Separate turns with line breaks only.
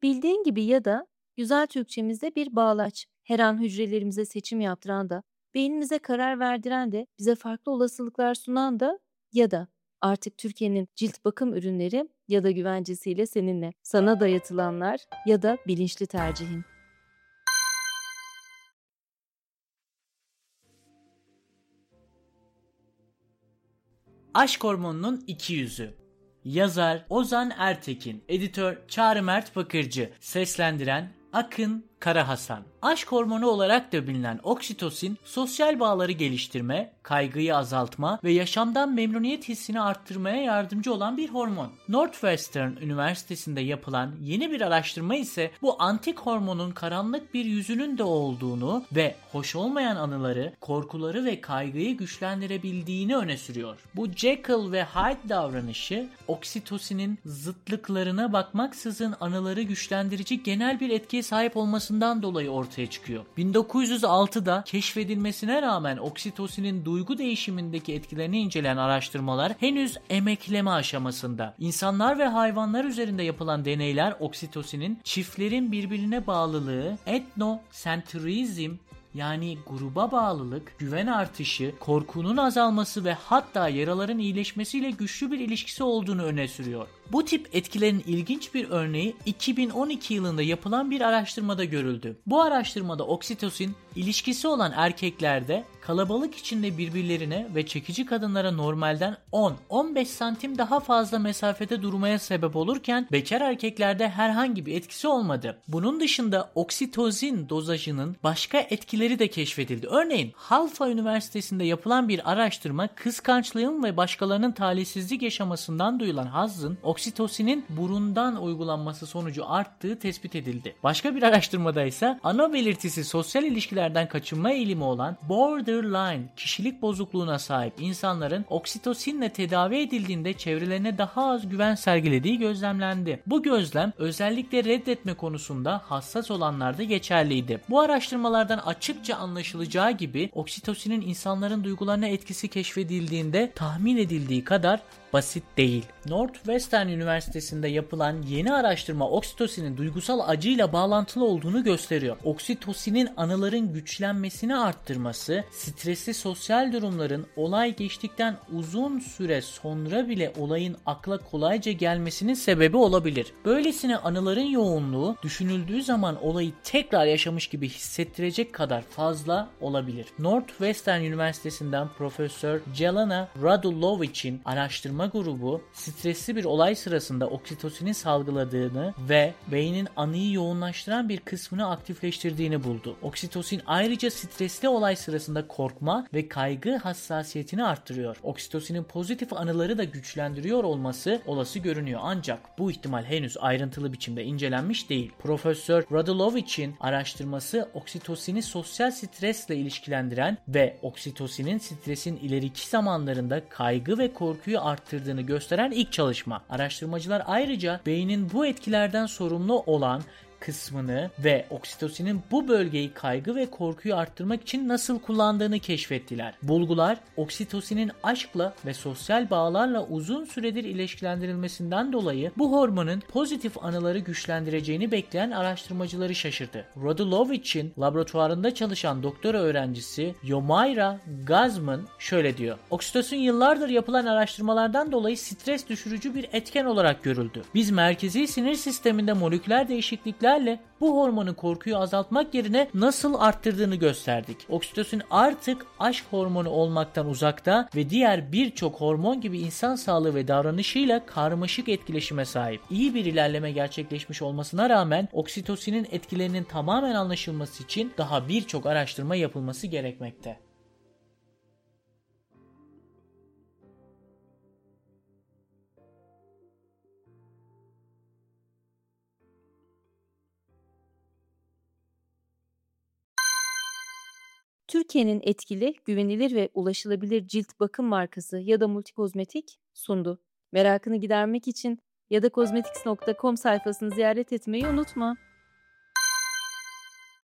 Bildiğin gibi ya da güzel Türkçemizde bir bağlaç. Her an hücrelerimize seçim yaptıran da, beynimize karar verdiren de, bize farklı olasılıklar sunan da ya da artık Türkiye'nin cilt bakım ürünleri ya da güvencesiyle seninle. Sana dayatılanlar ya da bilinçli tercihin.
Aşk Hormonu'nun iki yüzü. Yazar Ozan Ertekin, editör Çağrı Mert Bakırcı, seslendiren Akın Kara Hasan. Aşk hormonu olarak da bilinen oksitosin, sosyal bağları geliştirme, kaygıyı azaltma ve yaşamdan memnuniyet hissini arttırmaya yardımcı olan bir hormon. Northwestern Üniversitesi'nde yapılan yeni bir araştırma ise bu antik hormonun karanlık bir yüzünün de olduğunu ve hoş olmayan anıları, korkuları ve kaygıyı güçlendirebildiğini öne sürüyor. Bu Jekyll ve Hyde davranışı, oksitosinin zıtlıklarına bakmaksızın anıları güçlendirici genel bir etkiye sahip olmasından dolayı ortaya çıkıyor. 1906'da keşfedilmesine rağmen oksitosinin duygu değişimindeki etkilerini inceleyen araştırmalar henüz emekleme aşamasında. İnsanlar ve hayvanlar üzerinde yapılan deneyler oksitosinin çiftlerin birbirine bağlılığı, etnosentrizm yani gruba bağlılık, güven artışı, korkunun azalması ve hatta yaraların iyileşmesiyle güçlü bir ilişkisi olduğunu öne sürüyor. Bu tip etkilerin ilginç bir örneği 2012 yılında yapılan bir araştırmada görüldü. Bu araştırmada oksitosin ilişkisi olan erkeklerde kalabalık içinde birbirlerine ve çekici kadınlara normalden 10-15 santim daha fazla mesafede durmaya sebep olurken bekar erkeklerde herhangi bir etkisi olmadı. Bunun dışında oksitozin dozajının başka etkileri de keşfedildi. Örneğin Halfa Üniversitesi'nde yapılan bir araştırma kıskançlığın ve başkalarının talihsizlik yaşamasından duyulan hazzın oksitosinin burundan uygulanması sonucu arttığı tespit edildi. Başka bir araştırmada ise ana belirtisi sosyal ilişkilerden kaçınma eğilimi olan borderline kişilik bozukluğuna sahip insanların oksitosinle tedavi edildiğinde çevrelerine daha az güven sergilediği gözlemlendi. Bu gözlem özellikle reddetme konusunda hassas olanlarda geçerliydi. Bu araştırmalardan açıkça anlaşılacağı gibi oksitosinin insanların duygularına etkisi keşfedildiğinde tahmin edildiği kadar basit değil. Northwestern Üniversitesi'nde yapılan yeni araştırma oksitosinin duygusal acıyla bağlantılı olduğunu gösteriyor. Oksitosinin anıların güçlenmesini arttırması, stresli sosyal durumların olay geçtikten uzun süre sonra bile olayın akla kolayca gelmesinin sebebi olabilir. Böylesine anıların yoğunluğu düşünüldüğü zaman olayı tekrar yaşamış gibi hissettirecek kadar fazla olabilir. Northwestern Üniversitesi'nden Profesör Jelena Radulovic'in araştırma grubu stresli bir olay sırasında oksitosinin salgıladığını ve beynin anıyı yoğunlaştıran bir kısmını aktifleştirdiğini buldu. Oksitosin ayrıca stresli olay sırasında korkma ve kaygı hassasiyetini arttırıyor. Oksitosinin pozitif anıları da güçlendiriyor olması olası görünüyor ancak bu ihtimal henüz ayrıntılı biçimde incelenmiş değil. Profesör Radulovic'in araştırması oksitosini sosyal stresle ilişkilendiren ve oksitosinin stresin ileriki zamanlarında kaygı ve korkuyu arttırdığını gösteren ilk çalışma. Araştırmacılar ayrıca beynin bu etkilerden sorumlu olan kısmını ve oksitosinin bu bölgeyi kaygı ve korkuyu arttırmak için nasıl kullandığını keşfettiler. Bulgular oksitosinin aşkla ve sosyal bağlarla uzun süredir ilişkilendirilmesinden dolayı bu hormonun pozitif anıları güçlendireceğini bekleyen araştırmacıları şaşırdı. Radulovic'in laboratuvarında çalışan doktora öğrencisi Yomaira Gazman şöyle diyor. Oksitosin yıllardır yapılan araştırmalardan dolayı stres düşürücü bir etken olarak görüldü. Biz merkezi sinir sisteminde moleküler değişiklikler bu hormonun korkuyu azaltmak yerine nasıl arttırdığını gösterdik. Oksitosin artık aşk hormonu olmaktan uzakta ve diğer birçok hormon gibi insan sağlığı ve davranışıyla karmaşık etkileşime sahip. İyi bir ilerleme gerçekleşmiş olmasına rağmen oksitosinin etkilerinin tamamen anlaşılması için daha birçok araştırma yapılması gerekmekte.
Türkiye'nin etkili, güvenilir ve ulaşılabilir cilt bakım markası ya da multikozmetik sundu. Merakını gidermek için ya da cosmetics.com sayfasını ziyaret etmeyi unutma.